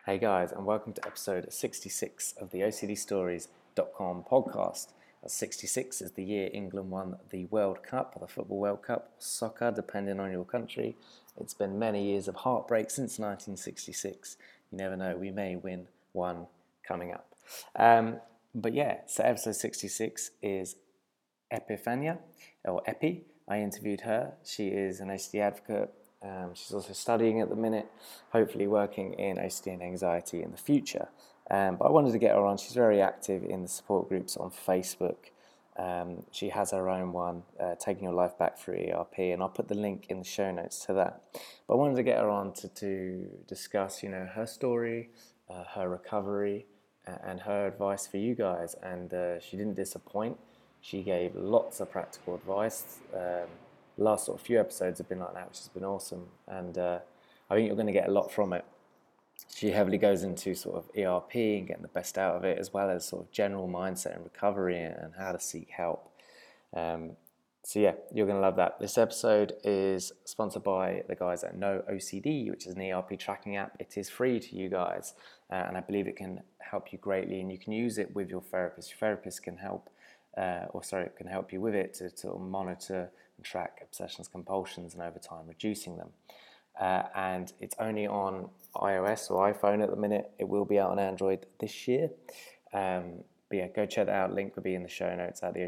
Hey guys, and welcome to episode 66 of the OCDstories.com podcast. 66 is the year England won the World Cup, the Football World Cup, soccer, depending on your country. It's been many years of heartbreak since 1966. You never know, we may win one coming up. So episode 66 is Epifania, or Epi. I interviewed her. She is an OCD advocate. She's also studying at the minute, hopefully working in OCD and anxiety in the future. But I wanted to get her on. She's very active in the support groups on Facebook. She has her own one, Taking Your Life Back Through ERP, and I'll put the link in the show notes to that. But I wanted to get her on to discuss, her story, her recovery, and her advice for you guys. And she didn't disappoint. She gave lots of practical advice. Last sort of few episodes have been like that, which has been awesome, and I think you're going to get a lot from it. She heavily goes into sort of ERP and getting the best out of it, as well as sort of general mindset and recovery and how to seek help. You're going to love that. This episode is sponsored by the guys at No OCD, which is an ERP tracking app. It is free to you guys, and I believe it can help you greatly, and you can use it with your therapist. Your therapist can help can help you with it to monitor and track obsessions, compulsions, and over time reducing them. And it's only on iOS or iPhone at the minute. It will be out on Android this year. Go check that out. Link will be in the show notes at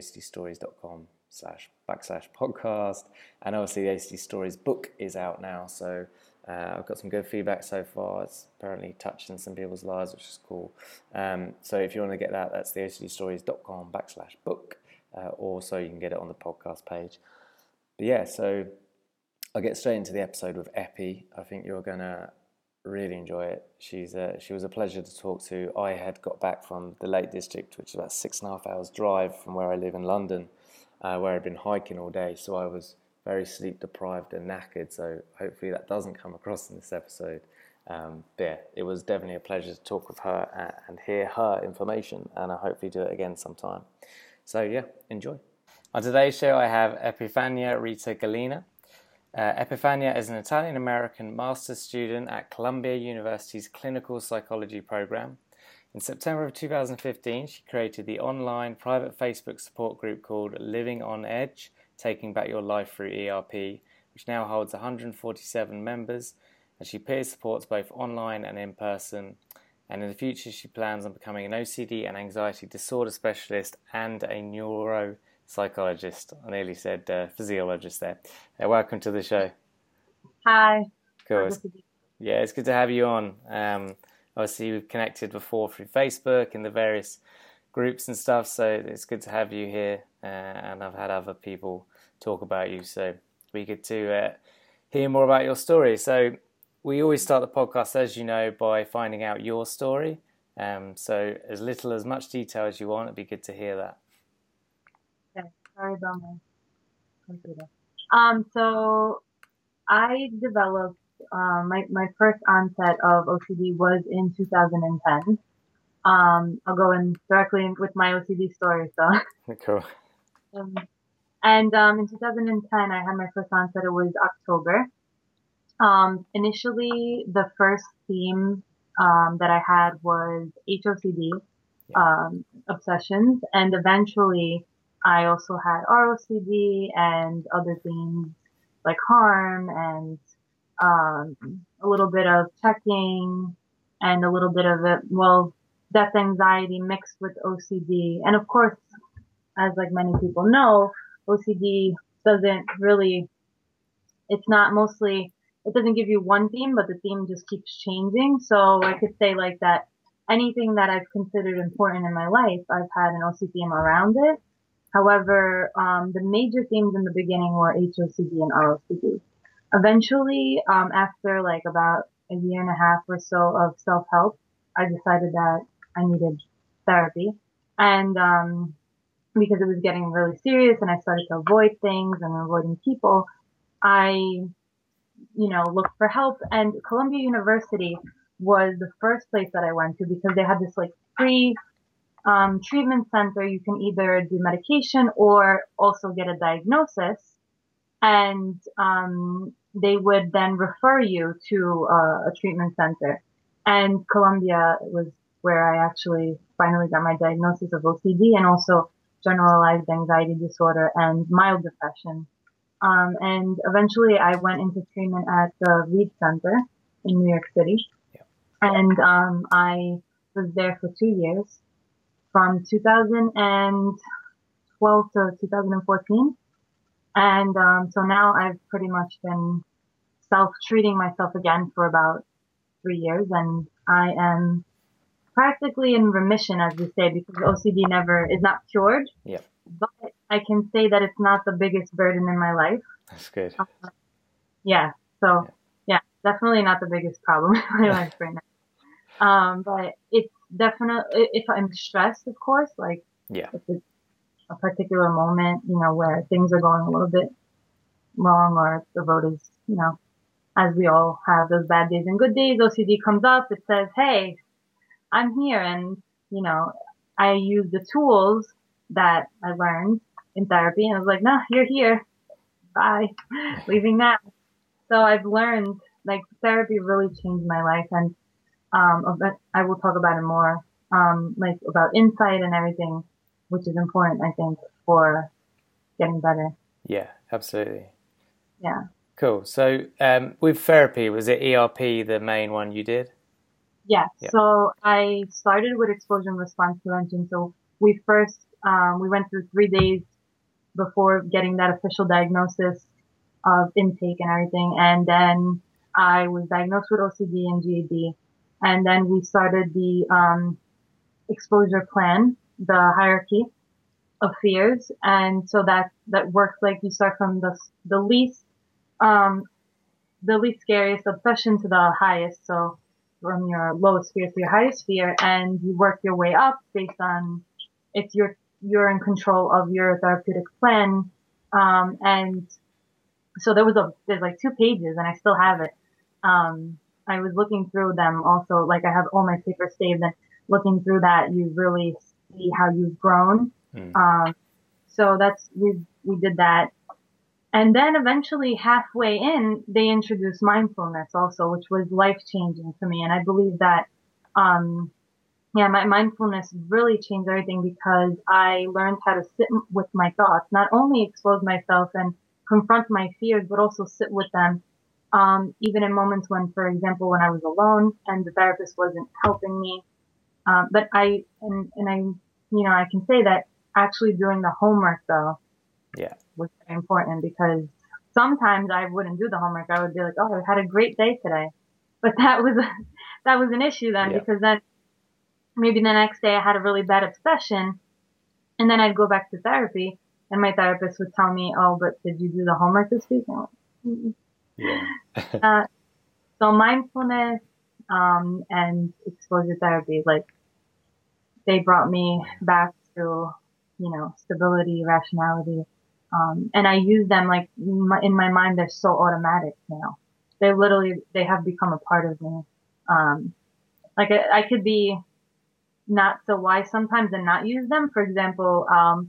theocdstories.com/podcast. And obviously the OCD Stories book is out now, so I've got some good feedback so far. It's apparently touching some people's lives, which is cool. So if you want to get that, that's theocdstories.com/book, or so you can get it on the podcast page. But so I'll get straight into the episode with Epi. I think you're going to really enjoy it. She was a pleasure to talk to. I had got back from the Lake District, which is about 6.5 hours drive from where I live in London, where I'd been hiking all day, so I was very sleep deprived and knackered, so hopefully that doesn't come across in this episode. It was definitely a pleasure to talk with her and hear her information, and I'll hopefully do it again sometime. So enjoy. On today's show I have Epifania Rita Gallina. Epifania is an Italian-American master's student at Columbia University's Clinical Psychology program. In September of 2015, she created the online private Facebook support group called Living on Edge, Taking Back Your Life Through ERP, which now holds 147 members, and she peer supports both online and in person. And in the future, she plans on becoming an OCD and anxiety disorder specialist and a neuropsychologist. I nearly said physiologist there. Welcome to the show. Hi. Cool. It's good to have you on. Obviously, we've connected before through Facebook and the various groups and stuff, so it's good to have you here, and I've had other people talk about you, so we get to hear more about your story. So we always start the podcast, as you know, by finding out your story, so as much detail as you want. It'd be good to hear that. Okay, sorry about my computer. So I developed my first onset of OCD was in 2010. I'll go in directly with my OCD story. So cool. In 2010, I had my first onset. It was October. Initially, the first theme that I had was HOCD, obsessions, and eventually I also had ROCD and other themes like harm and a little bit of checking and a little bit of death anxiety mixed with OCD. And of course, as like many people know, OCD doesn't really, it doesn't give you one theme, but the theme just keeps changing. So I could say like that anything that I've considered important in my life, I've had an OCD theme around it. However, the major themes in the beginning were HOCD and ROCD. Eventually, after like about a year and a half or so of self-help, I decided that I needed therapy. And because it was getting really serious and I started to avoid things and avoiding people, I looked for help. And Columbia University was the first place that I went to because they had this like free treatment center. You can either do medication or also get a diagnosis. And they would then refer you to a treatment center. And Colombia was where I actually finally got my diagnosis of OCD and also generalized anxiety disorder and mild depression. And eventually I went into treatment at the Reed Center in New York City. Yeah. And I was there for 2 years, from 2012 to 2014. And so now I've pretty much been self-treating myself again for about 3 years, and I am practically in remission, as we say, because OCD never is not cured. Yeah. But I can say that it's not the biggest burden in my life. That's good. Yeah. So yeah, definitely not the biggest problem in my life right now. But it's definitely, if I'm stressed, of course, like Yeah. if it's a particular moment, where things are going a little bit wrong or the road is, as we all have those bad days and good days, OCD comes up, it says, hey, I'm here. And, I use the tools that I learned in therapy and I was like, no, you're here. Bye. Leaving now. So I've learned, like, therapy really changed my life. And, I will talk about it more, like about insight and everything, which is important, I think, for getting better. Yeah, absolutely. Yeah. Cool. So with therapy, was it ERP the main one you did? Yeah. Yeah. So I started with exposure and response prevention. So we went through 3 days before getting that official diagnosis of intake and everything. And then I was diagnosed with OCD and GAD. And then we started the exposure plan, the hierarchy of fears. And so that works like you start from um, the least scariest obsession to the highest. So from your lowest fear to your highest fear, and you work your way up based on if you're in control of your therapeutic plan. And so there's like 2 pages, and I still have it. I was looking through them also, like I have all my papers saved, and looking through that, you really see how you've grown. Mm. So we did that. And then eventually halfway in, they introduced mindfulness also, which was life changing to me. And I believe that, yeah, my mindfulness really changed everything because I learned how to sit with my thoughts, not only expose myself and confront my fears, but also sit with them. Even in moments when, for example, when I was alone and the therapist wasn't helping me. But I can say that actually doing the homework though, Yeah. was very important because sometimes I wouldn't do the homework. I would be like, "Oh, I had a great day today," but that was an issue then Yeah. because then maybe the next day I had a really bad obsession, and then I'd go back to therapy, and my therapist would tell me, "Oh, but did you do the homework this week?" Yeah. uh, so mindfulness and exposure therapy, like they brought me back to stability, rationality. And I use them like in my mind, they're so automatic now. They have become a part of me. Like I could be not so wise sometimes and not use them. For example,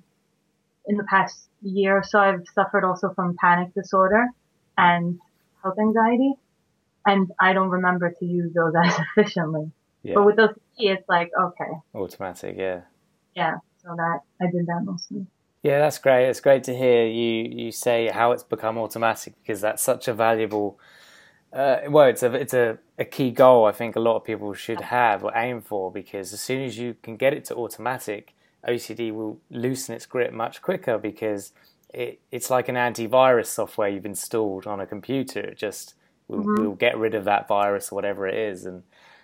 in the past year or so, I've suffered also from panic disorder and health anxiety, and I don't remember to use those as efficiently. But Yeah. with those, it's like, okay, Automatic. Yeah. yeah, so that I did that mostly. Yeah, that's great. It's great to hear you say how it's become automatic because that's such a valuable. Well, it's a key goal I think a lot of people should have or aim for because as soon as you can get it to automatic, OCD will loosen its grip much quicker because it's like an antivirus software you've installed on a computer. It just will get rid of that virus or whatever it is. And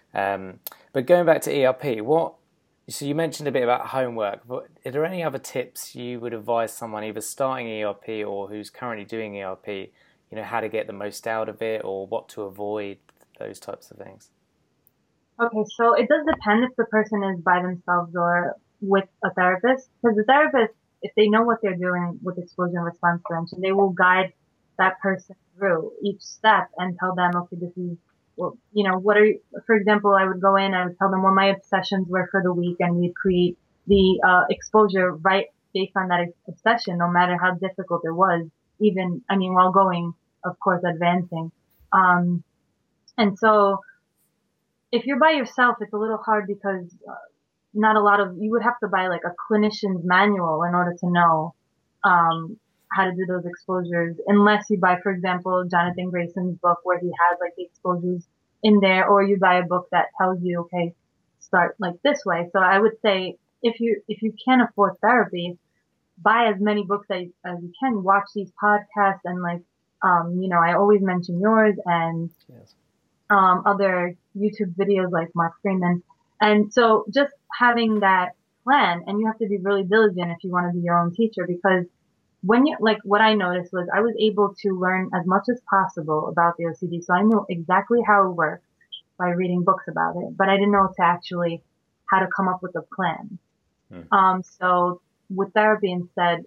but going back to ERP, so you mentioned a bit about homework, but are there any other tips you would advise someone either starting ERP or who's currently doing ERP, how to get the most out of it or what to avoid, those types of things? Okay, so it does depend if the person is by themselves or with a therapist. Because the therapist, if they know what they're doing with exposure and response prevention, they will guide that person through each step and tell them, okay, this is, well, what are you, for example, I would go in, I would tell them what my obsessions were for the week, and we'd create the exposure right based on that obsession, no matter how difficult it was, even, I mean, while going, of course, advancing. And so, if you're by yourself, it's a little hard because not a lot of you would have to buy like a clinician's manual in order to know um, how to do those exposures, unless you buy, for example, Jonathan Grayson's book where he has like the exposures in there, or you buy a book that tells you, okay, start like this way. So I would say if you can't afford therapy, buy as many books as you can, watch these podcasts and like I always mention yours and Yes. other YouTube videos like Mark Freeman. And so just having that plan, and you have to be really diligent if you want to be your own teacher, because when you, like what I noticed was I was able to learn as much as possible about the OCD. So I knew exactly how it worked by reading books about it, but I didn't know to actually how to come up with a plan. Mm. So with therapy instead,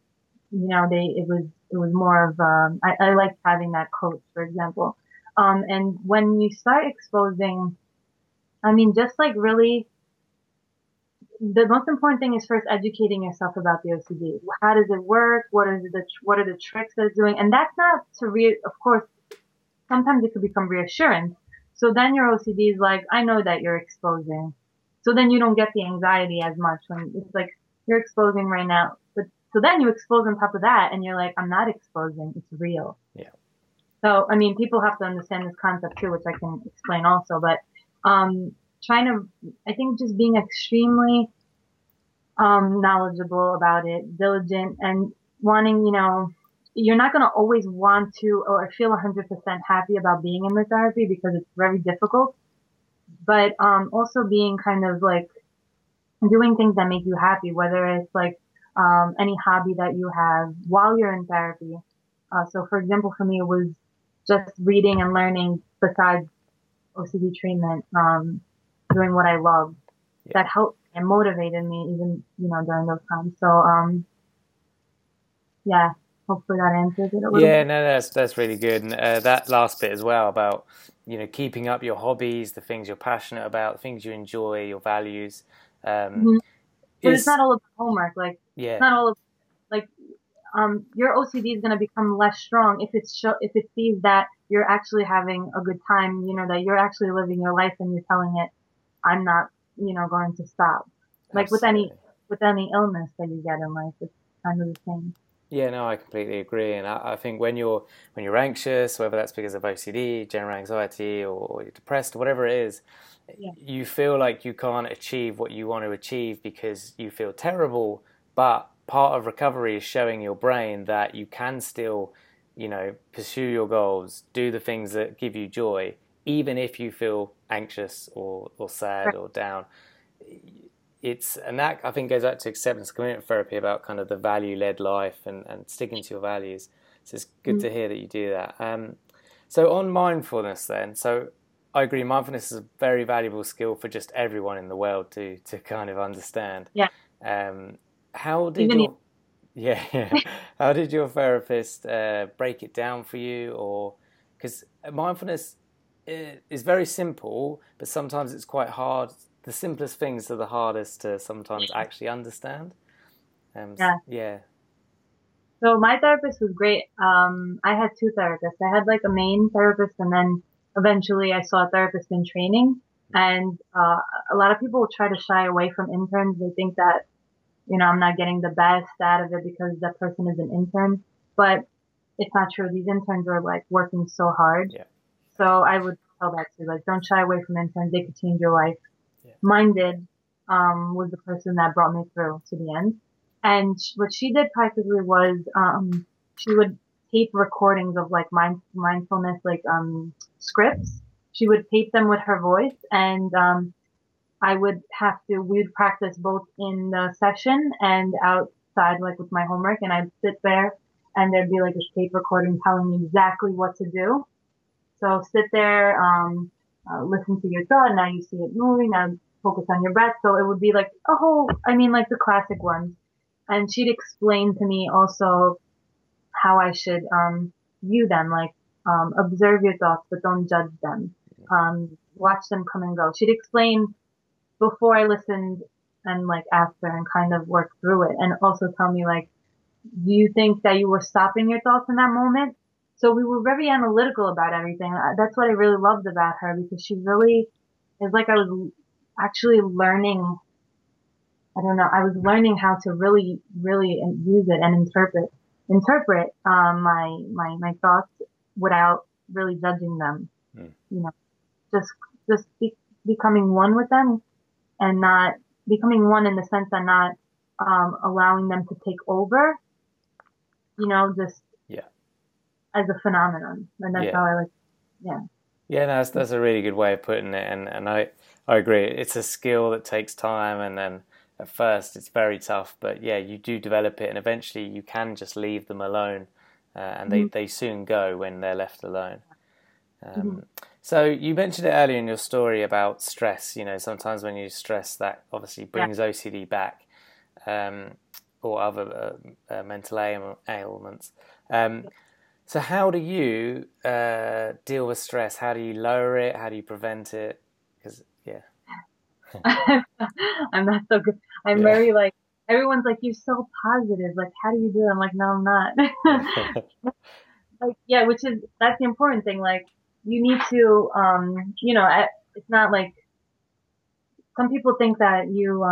it was more of, I liked having that coach, for example. And when you start exposing, I mean, just like really, the most important thing is first educating yourself about the OCD. How does it work? What are the tricks that it's doing? And that's not of course, sometimes it could become reassurance. So then your OCD is like, I know that you're exposing. So then you don't get the anxiety as much when it's like you're exposing right now. But so then you expose on top of that and you're like, I'm not exposing. It's real. Yeah. So, I mean, people have to understand this concept too, which I can explain also, but, um, trying to, I think just being extremely, knowledgeable about it, diligent and wanting, you're not going to always want to or feel 100% happy about being in the therapy because it's very difficult, but, also being kind of like doing things that make you happy, whether it's like, any hobby that you have while you're in therapy. So for example, for me, it was just reading and learning besides OCD treatment, doing what I love Yeah. that helped and motivated me even, during those times. So, yeah, hopefully that answers it a little Yeah, bit. no, that's really good, and that last bit as well about keeping up your hobbies, the things you're passionate about, the things you enjoy, your values, um, Because it's is not all about homework. Like, it's yeah, not all of, like, your OCD is going to become less strong if it sees that you're actually having a good time, that you're actually living your life and you're telling it, I'm not, going to stop. Like absolutely. with any illness that you get in life, it's kind of the same. Yeah, no, I completely agree, and I think when you're anxious, whether that's because of OCD, general anxiety, or you're depressed, whatever it is, Yeah. you feel like you can't achieve what you want to achieve because you feel terrible. But part of recovery is showing your brain that you can still, pursue your goals, do the things that give you joy, even if you feel anxious or sad Right. or down. And that I think goes back to acceptance commitment therapy about kind of the value led life and sticking to your values. So it's good Mm. to hear that you do that. So on mindfulness then, so I agree, mindfulness is a very valuable skill for just everyone in the world to kind of understand. Yeah. Um, how did Even you. your yeah, yeah. How did your therapist break it down for you? Or because mindfulness is very simple, but sometimes it's quite hard. The simplest things are the hardest to sometimes actually understand. Yeah. Yeah, So my therapist was great. I had two therapists. I had like a main therapist and then eventually I saw a therapist in training. And, a lot of people try to shy away from interns. They think that, I'm not getting the best out of it because that person is an intern. But it's not true. These interns are like working so hard. yeah, So I would tell that too. Like, don't shy away from interns. They could change your life. yeah, Mine did, was the person that brought me through to the end. And what she did practically was, she would tape recordings of like mindfulness, like, scripts. She would tape them with her voice and, I would we would practice both in the session and outside, like with my homework. And I'd sit there and there'd be like a tape recording telling me exactly what to do. So sit there, listen to your thought. Now you see it moving. Now focus on your breath. So it would be like I mean, like the classic ones. And she'd explain to me also how I should, view them, like, observe your thoughts, but don't judge them. Watch them come and go. She'd explain before I listened and like after and kind of work through it and also tell me like, do you think that you were stopping your thoughts in that moment? So we were very analytical about everything. That's what I really loved about her because she really It's like I was actually learning. I don't know. I was learning how to really, really use it and interpret my thoughts without really judging them. Mm. You know, just becoming one with them and not becoming one in the sense that not allowing them to take over. Just Yeah. as a phenomenon, and that's how Yeah. I like. Yeah. Yeah, no, that's a really good way of putting it, and I agree. It's a skill that takes time, and then at first it's very tough, but yeah, you do develop it, and eventually you can just leave them alone, and Hmm. they soon go when they're left alone. Hmm. So you mentioned it earlier in your story about stress. You know, sometimes when you stress, that obviously Yeah. brings OCD back, um, or other mental ailments. Um, so how do you deal with stress? How do you lower it? How do you prevent it? Because yeah, I'm not so good. I'm yeah, very like everyone's like you're so positive. Like how do you do it? I'm like no, I'm not. Like yeah, which is that's the important thing. Like you need to it's not like some people think that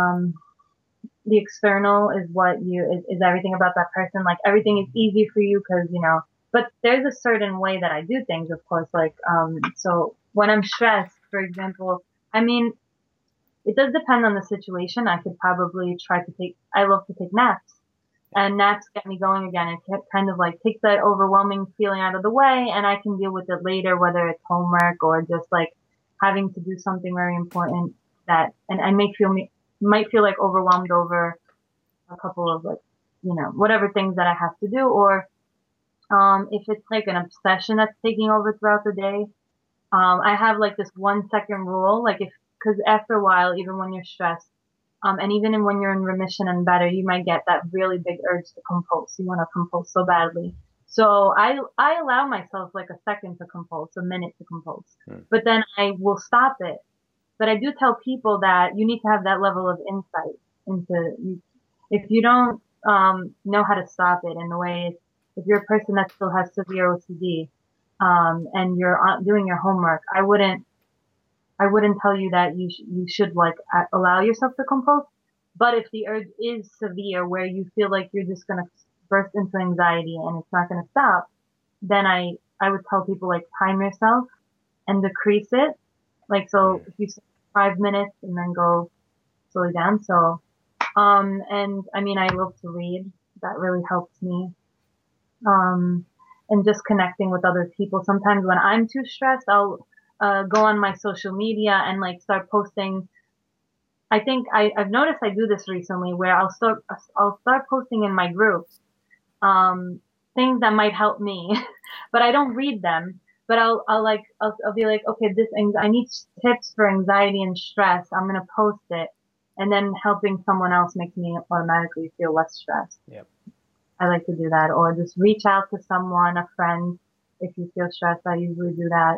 the external is what is everything about that person. Like everything is easy for you because but there's a certain way that I do things, of course. Like so when I'm stressed, for example, I mean it does depend on the situation. I could probably I love to take naps. And naps get me going again. It kind of like takes that overwhelming feeling out of the way, and I can deal with it later, whether it's homework or just like having to do something very important and I might feel like overwhelmed over a couple of like, whatever things that I have to do, or if it's like an obsession that's taking over throughout the day. I have like this 1 second rule, like because after a while, even when you're stressed, and even when you're in remission and better, you might get that really big urge to compulse. You want to compulse so badly. So I allow myself like a second to compulse, a minute to compulse, mm, but then I will stop it. But I do tell people that you need to have that level of insight if you don't know how to stop it in the way, if you're a person that still has severe OCD, and you're doing your homework, I wouldn't tell you that you should like allow yourself to compulse. But if the urge is severe, where you feel like you're just gonna burst into anxiety and it's not gonna stop, then I would tell people like time yourself and decrease it. Like so, mm, if you say 5 minutes and then go slowly down. So and I mean I love to read. That really helps me. Um, and just connecting with other people. Sometimes when I'm too stressed, I'll go on my social media and like start posting. I think I've noticed I do this recently where I'll start posting in my group things that might help me, but I don't read them. But I'll be like, okay, I need tips for anxiety and stress. I'm gonna post it, and then helping someone else makes me automatically feel less stressed. yep, I like to do that, or just reach out to someone, a friend, if you feel stressed. I usually do that.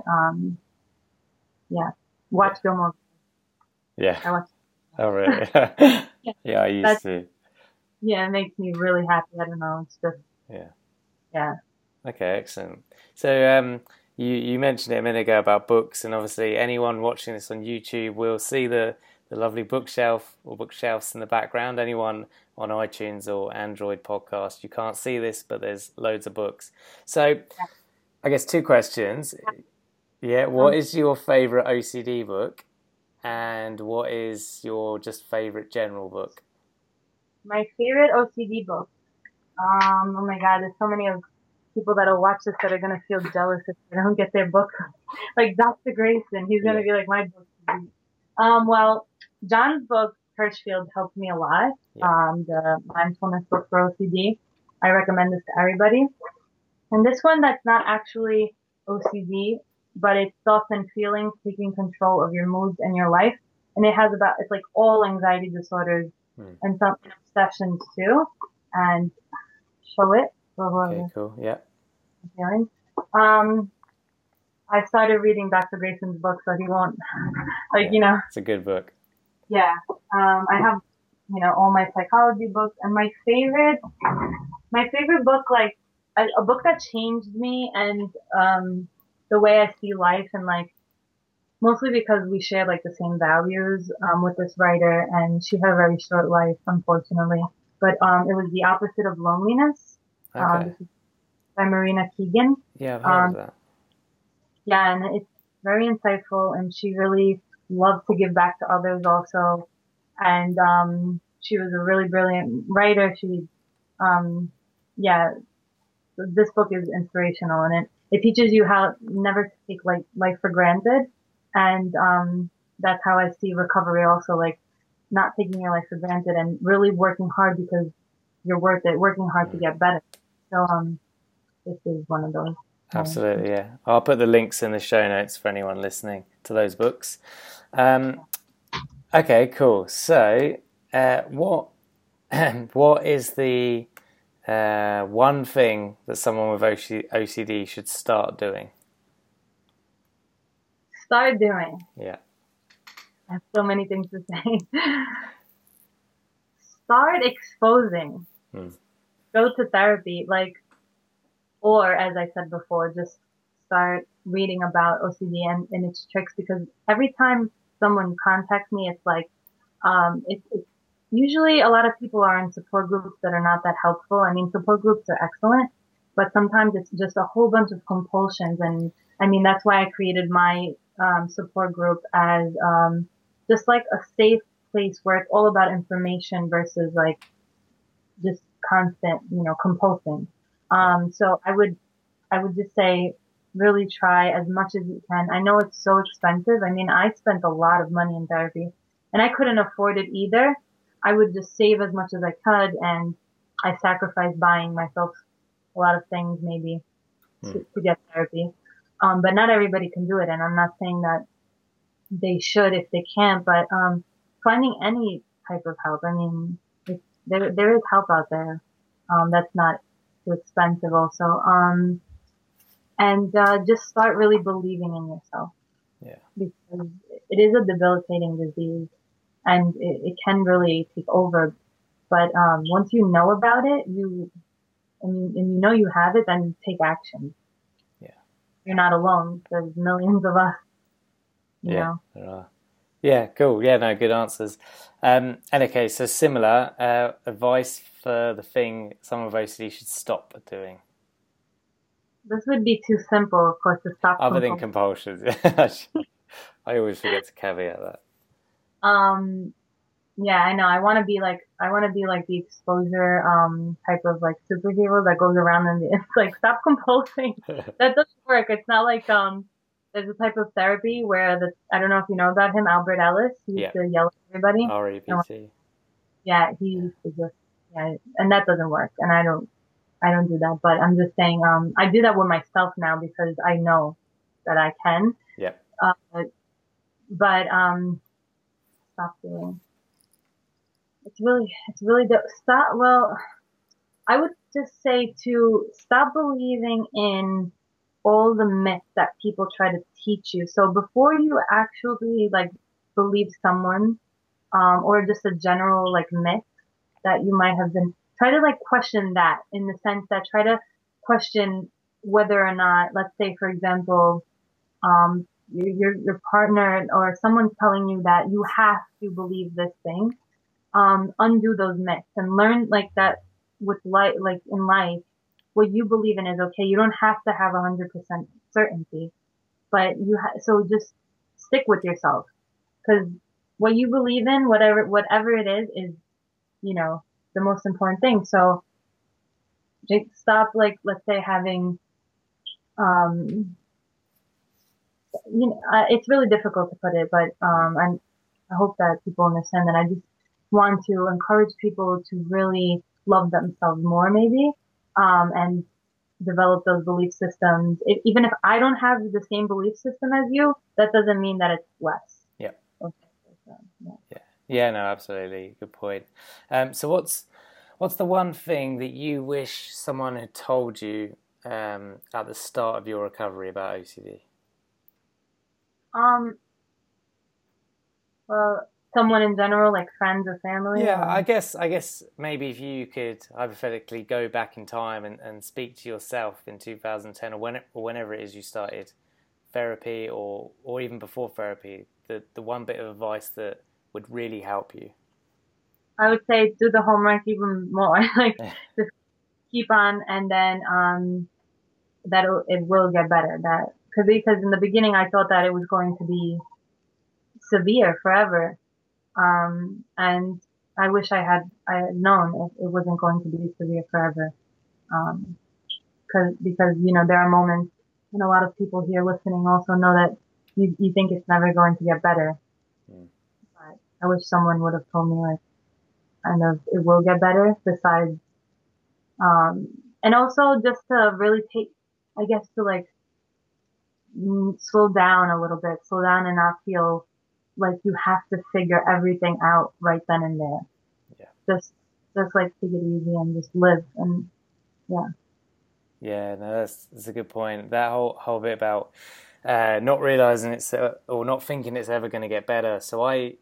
Yeah, yeah, watch Gilmore. yeah. I watch. Oh really? Yeah, Yeah, I that used to. yeah, it makes me really happy. I don't know. It's just Yeah. yeah, Okay, excellent. So you mentioned it a minute ago about books, and obviously anyone watching this on YouTube will see the lovely bookshelf or bookshelves in the background. Anyone on iTunes or Android podcast, you can't see this, but there's loads of books. So I guess two questions. Yeah, what um, is your favorite OCD book, and what is your just favorite general book? my favorite OCD book. Oh my God, there's so many of people that'll watch this that are gonna feel jealous if they don't get their book. Like Dr. Grayson, he's gonna Yeah, be like, my book. Well, John's book, Hirschfield, helped me a lot. yeah, The mindfulness book for OCD. I recommend this to everybody. And this one that's not actually OCD, but it's thoughts and feelings taking control of your moods and your life. And it's like all anxiety disorders hmm. and some obsessions too. And show it for Okay, whoever cool. Yeah, feeling. Um, I started reading Dr. Grayson's book, so he won't, like, yeah, it's a good book. yeah. I have, all my psychology books and my favorite book, like a book that changed me and, the way I see life and like mostly because we shared like the same values with this writer, and she had a very short life, unfortunately. But it was The Opposite of Loneliness. Okay. This is by Marina Keegan. Yeah, I've heard of Um, that. yeah, and it's very insightful, and she really loved to give back to others also. And she was a really brilliant writer. Um, yeah, so this book is inspirational, and it teaches you how never to take like life for granted. And that's how I see recovery also, like not taking your life for granted and really working hard because you're worth it, working hard to Mm. get better. So this is one of those. Absolutely, yeah. I'll put the links in the show notes for anyone listening to those books. Um, okay, cool. So, what what is the one thing that someone with OCD should start doing? Start doing. Yeah. I have so many things to say. Start exposing. Mm. Go to therapy, like, or as I said before, just start reading about OCD and its tricks because every time someone contacts me, it's like, it's usually a lot of people are in support groups that are not that helpful. I mean, support groups are excellent, but sometimes it's just a whole bunch of compulsions. And I mean, that's why I created my support group as just like a safe place where it's all about information versus like just constant, compulsing. Yeah. So I would just say really try as much as you can. I know it's so expensive. I mean, I spent a lot of money in therapy and I couldn't afford it either. I would just save as much as I could and I sacrificed buying myself a lot of things maybe Mm. to get therapy. But not everybody can do it. And I'm not saying that they should if they can't, but, finding any type of help. I mean, there is help out there. That's not too expensive also. And just start really believing in yourself Yeah. because it is a debilitating disease and it can really take over. But once you know about it, and you know you have it, then take action. Yeah. You're not alone. There's millions of us, you Yeah. know. There are. Yeah, cool. Yeah, no, good answers. And okay, so similar advice for the thing someone with OCD should stop doing, This would be too simple, of course, to stop other than compulsion. compulsions. I always forget to caveat that. Um, Yeah, I know. I want to be like the exposure type of like superhero that goes around and it's like stop compulsing. That doesn't work. It's not like there's a type of therapy where the I don't know if you know about him, Albert Ellis. He used Yeah, to yell at everybody. And REBT. yeah, he Yeah, used to just yeah, and that doesn't work. And I don't do that. But I'm just saying I do that with myself now because I know that I can. yeah, Uh, but stop doing. It's really stop. Well, I would just say to stop believing in all the myths that people try to teach you. So before you actually like believe someone, or just a general like myth that you might have been, try to like question that in the sense that try to question whether or not, let's say for example, your partner or someone's telling you that you have to believe this thing, undo those myths and learn like that with life, like in life, what you believe in is okay. You don't have to have 100% certainty, but so just stick with yourself because what you believe in, whatever it is, you know, the most important thing. So just stop, like, let's say having, um, it's really difficult to put it, but, mm, I hope that people understand that I just want to encourage people to really love themselves more, maybe, and develop those belief systems. Even if I don't have the same belief system as you, that doesn't mean that it's less. yeah, Okay. So, yeah. yeah, yeah. No, absolutely, good point. So what's the one thing that you wish someone had told you at the start of your recovery about OCD? Um, well, someone in general, like friends or family, Yeah, or I guess maybe if you could hypothetically go back in time and speak to yourself in 2010 or whenever it is you started therapy or even before therapy, the one bit of advice that would really help you? I would say do the homework even more. Like just keep on, and then that it will get better. That because in the beginning I thought that it was going to be severe forever, and I wish I had known it wasn't going to be severe forever. Um, because there are moments, and a lot of people here listening also know that you think it's never going to get better. Mm. But I wish someone would have told me like kind of it will get better. Besides, um, and also just to really take, I guess to like slow down a little bit, slow down and not feel like you have to figure everything out right then and there. Yeah. Just like take it easy and just live and yeah. Yeah, no, that's a good point. That whole bit about not realizing it's or not thinking it's ever going to get better. So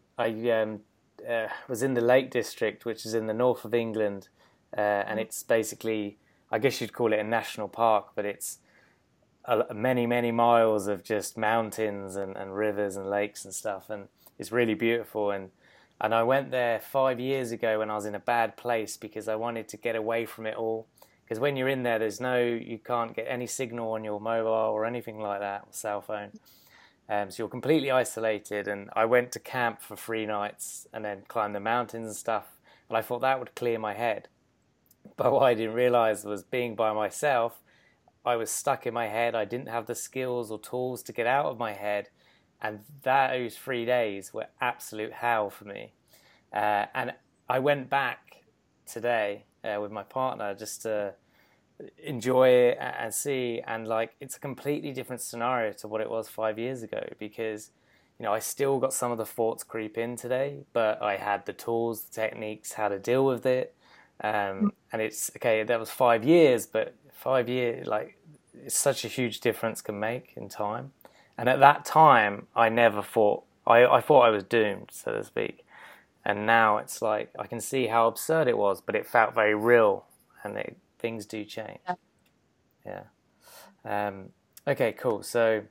I was in the Lake District, which is in the north of England, and it's basically, I guess you'd call it a national park, but it's many miles of just mountains and rivers and lakes and stuff, and it's really beautiful. And I went there 5 years ago when I was in a bad place because I wanted to get away from it all. Because when you're in there, you can't get any signal on your mobile or anything like that, or cell phone. So you're completely isolated. And I went to camp for 3 nights and then climbed the mountains and stuff. And I thought that would clear my head. But what I didn't realize was being by myself, I was stuck in my head. I didn't have the skills or tools to get out of my head. And those 3 days were absolute hell for me. And I went back today with my partner just to enjoy it and see, and like it's a completely different scenario to what it was 5 years ago, because I still got some of the thoughts creep in today, but I had the tools, the techniques, how to deal with it. And it's okay, that was 5 years, but 5 years, like, it's such a huge difference can make in time. And at that time I never thought, I thought I was doomed, so to speak. And now it's like I can see how absurd it was, but it felt very real, and things do change. Yeah. Okay, cool. So,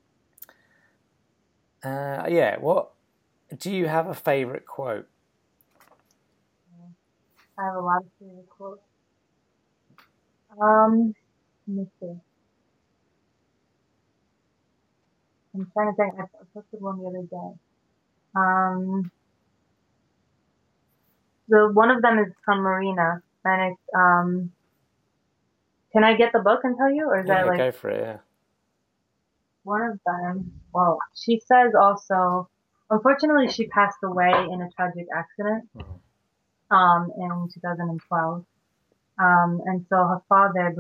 yeah, what do you have a favorite quote? I have a lot of favorite quotes. Let me see. I'm trying to think. I posted one the other day. Um, the one of them is from Marina, and it's Can I get the book and tell you, or is that Yeah, like go for it. Yeah. one of them? Well, she says also, unfortunately, she passed away in a tragic accident, in 2012. And so her father,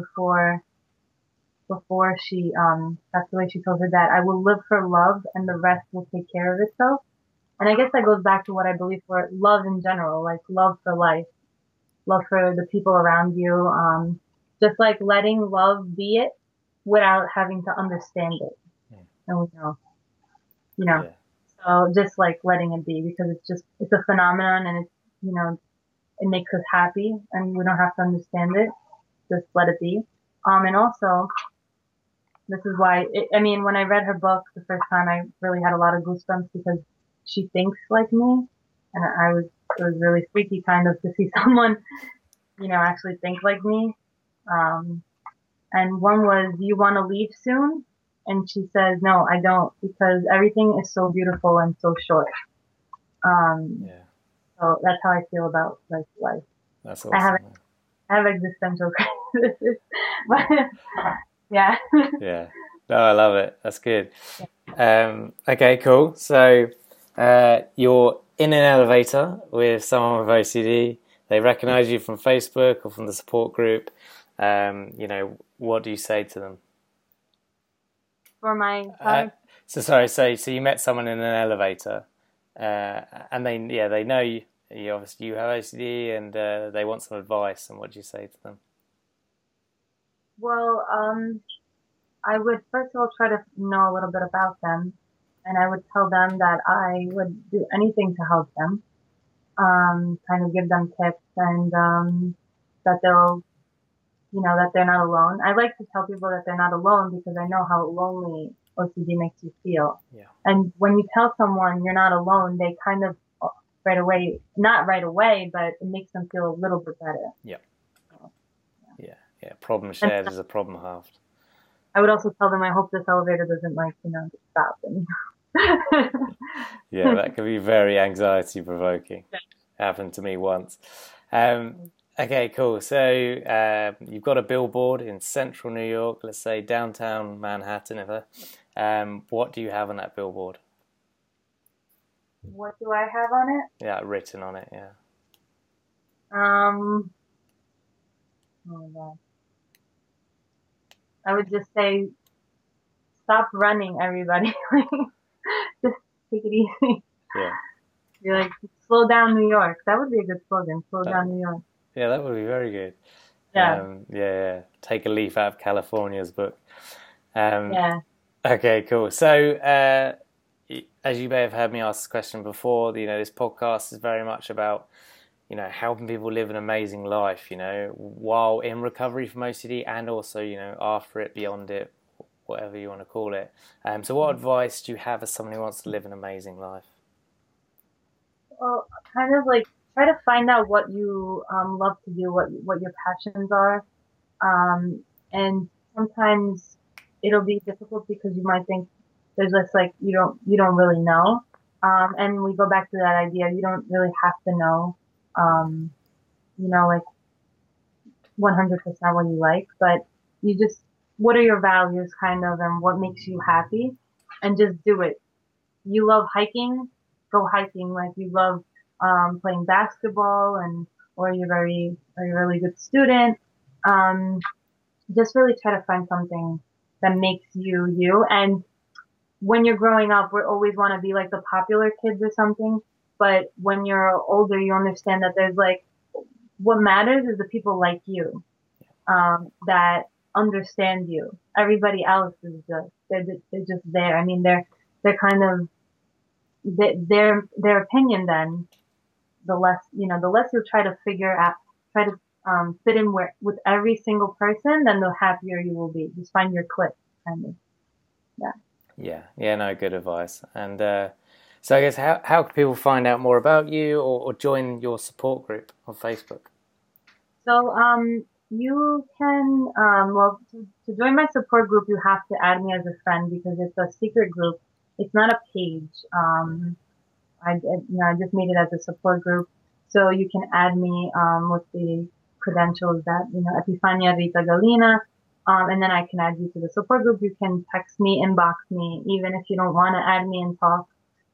before she passed away, she told her dad, "I will live for love, and the rest will take care of itself." And I guess that goes back to what I believe for love in general, like love for life, love for the people around you, just like letting love be it without having to understand it. And you know, Yeah. so just like letting it be, because it's a phenomenon, and it makes us happy, and we don't have to understand it. Just let it be. And also, this is why, I mean, when I read her book the first time, I really had a lot of goosebumps because she thinks like me. And it was really freaky kind of to see someone, actually think like me. Um, and one was, "Do you want to leave soon?" And she says, "No, I don't, because everything is so beautiful and so short." Um, Yeah. so that's how I feel about like life. That's I have, awesome. I have existential crisis, but yeah. Yeah. No, I love it. That's good. Okay, cool. So, you're in an elevator with someone with OCD. They recognize you from Facebook or from the support group. What do you say to them? For my So you met someone in an elevator, and they know you. You obviously you have OCD, and they want some advice. And what do you say to them? well, I would first of all try to know a little bit about them, and I would tell them that I would do anything to help them. Kind of give them tips, and that that they're not alone. I like to tell people that they're not alone because I know how lonely OCD makes you feel. Yeah. And when you tell someone you're not alone, they kind of right away, not right away, but it makes them feel a little bit better. Yeah. So, Yeah. Problem and shared is a problem halved. I would also tell them I hope this elevator doesn't just stop. And Yeah, that can be very anxiety provoking. Happened to me once. Okay, cool. So you've got a billboard in central New York, let's say downtown Manhattan. What do you have on that billboard? What do I have on it? Yeah, written on it. Yeah. Oh my God. I would just say, stop running, everybody. Just take it easy. Yeah. You're like, slow down, New York. That would be a good slogan. Slow That, down, New York. yeah, that would be very good. Yeah. Yeah. Take a leaf out of California's book. Yeah. Okay, cool. So, as you may have heard me ask this question before, this podcast is very much about, helping people live an amazing life, while in recovery from OCD and also, after it, beyond it, whatever you want to call it. So what advice do you have as someone who wants to live an amazing life? Well, kind of like try to find out what you love to do, what your passions are. And sometimes it'll be difficult because you might think there's just like you don't really know. And we go back to that idea, you don't really have to know, um, like 100% what you like, but you just, what are your values kind of and what makes you happy, and just do it. You love hiking, go hiking. Like you love playing basketball, and or are you a really good student. Um, just really try to find something that makes you you. And when you're growing up, we always want to be like the popular kids or something. But when you're older, you understand that there's like, what matters is the people like you, that understand you. Everybody else is they're just there. I mean, they're kind of their opinion. Then the less you try to fit in with every single person, then the happier you will be. Just find your clique, kind of. Yeah. Yeah, no, good advice. And so I guess how can people find out more about you or join your support group on Facebook? So you can well, to join my support group, you have to add me as a friend because it's a secret group. It's not a page. I just made it as a support group. So you can add me with the credentials that, Epifania Rita Galina. And then I can add you to the support group. You can text me, inbox me, even if you don't want to add me and talk.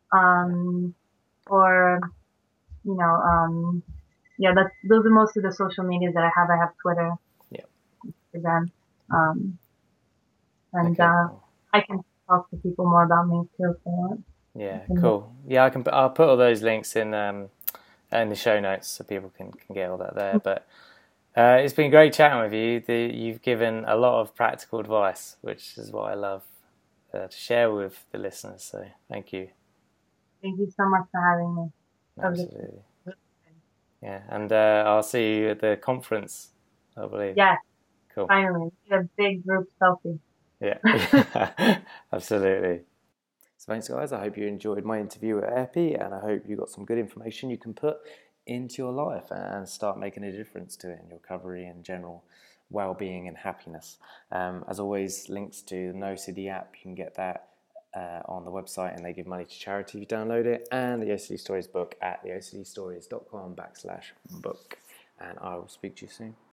Or, you know, yeah, those are most of the social medias that I have. I have Twitter, Yeah. Instagram, um, and Okay, cool. I can talk to people more about me too if they want. Yeah, cool. Yeah, I'll put all those links in the show notes so people can get all that there. But it's been great chatting with you. You've given a lot of practical advice, which is what I love to share with the listeners. So thank you. Thank you so much for having me. Absolutely. Yeah, and I'll see you at the conference, I believe. Yes, Cool. finally. A big group selfie. Yeah, absolutely. So thanks, guys. I hope you enjoyed my interview with Epi, and I hope you got some good information you can put into your life and start making a difference to it in your recovery and general well-being and happiness. As always, links to the NoCD app, you can get that on the website, and they give money to charity if you download it, and the OCD Stories book at theocdstories.com/book. And I will speak to you soon.